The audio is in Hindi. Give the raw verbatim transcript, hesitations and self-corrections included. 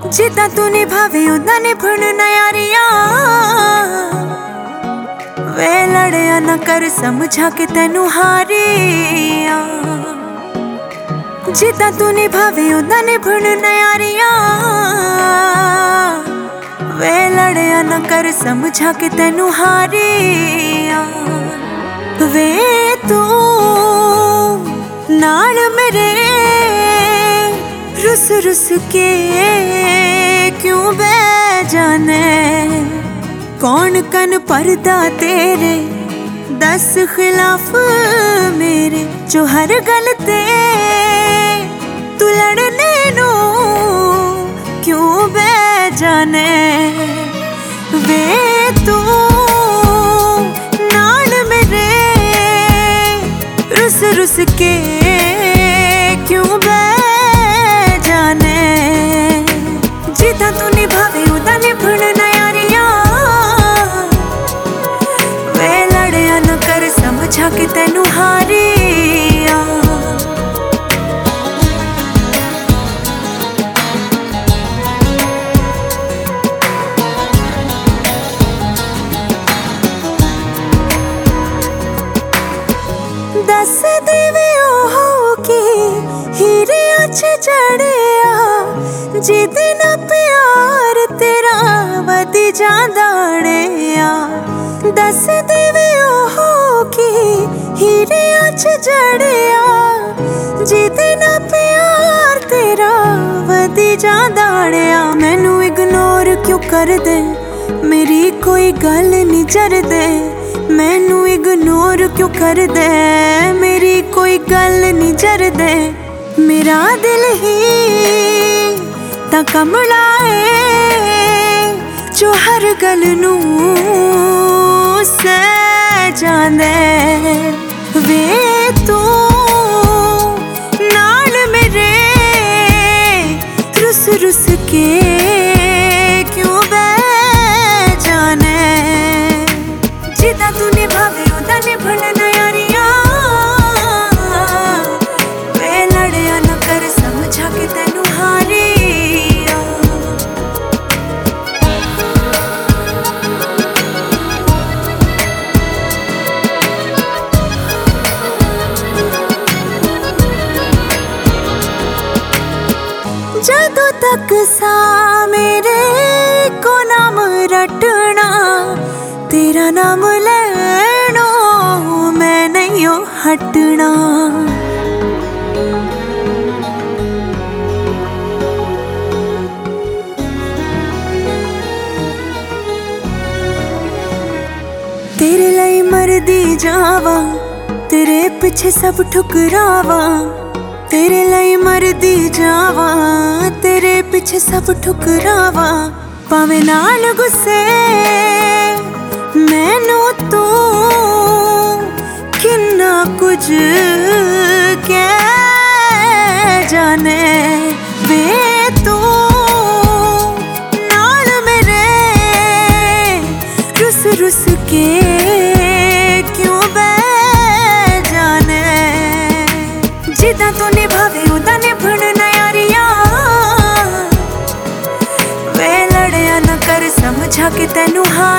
जिदा तू निभावे उदा निभण यारियां। वे लड़िया ना कर समझा के तेनू हारिया। जिदा तू निभावे उदा निभण यारियां। वे लड़िया ना कर समझा के तेनू हारिया। वे तू नाल मेरे रुस रुस के क्यों बह जाने। कौन कन पर्दा तेरे दस खिलाफ मेरे, जो हर गल ते तू लड़ने नू क्यों बह जाने। वे तू नाल मेरे रुस रुस के क्यों बह जाने। जिदा तू निभावे उदा निभण यारियां। वे लड़िया ना कर समझा के तेनू हारिया। दस देवे ओहो की हीरे अच्छे जड़िया। जिदे ना प्यार तेरा वधी जांदा णिया। दस देवे ओहो की हीरे अच्छे जड़िया। जिदे ना प्यार तेरा वधी जांदा णिया। मैनू इग्नोर क्यों कर दे, मेरी कोई गल नहीं जरदे। मैनू इग्नोर क्यों कर दे, मेरी कोई गल नहीं जरदे। मेरा दिल ही ता कमला है, जो हर गल नू सह जांदे। वे तू नाल मेरे रुस रुस के क्यों बह जाने। जिदा तू निभावे उदा निभण यारियां। वे लड़िया ना कर समझा के तेनू हारिया। जदों तक सा मेरे को नाम रटना, तेरा नाम लेनो मैं नहीं हो हटना। तेरे लिए मरदी जावा, तेरे पीछे सब ठुकरावा। तेरे लिए मरदी जावा, तेरे पीछे सब ठुकरावा। पावे नाल गुस्से मैनू तू किन्ना कुछ कह जाने। वे तू नाल मेरे रुस रुस के क्यों बह जाने। जिदा तू निभावे उदा निभण यारियां। वे लड़िया ना कर समझा के तेनू हारिया।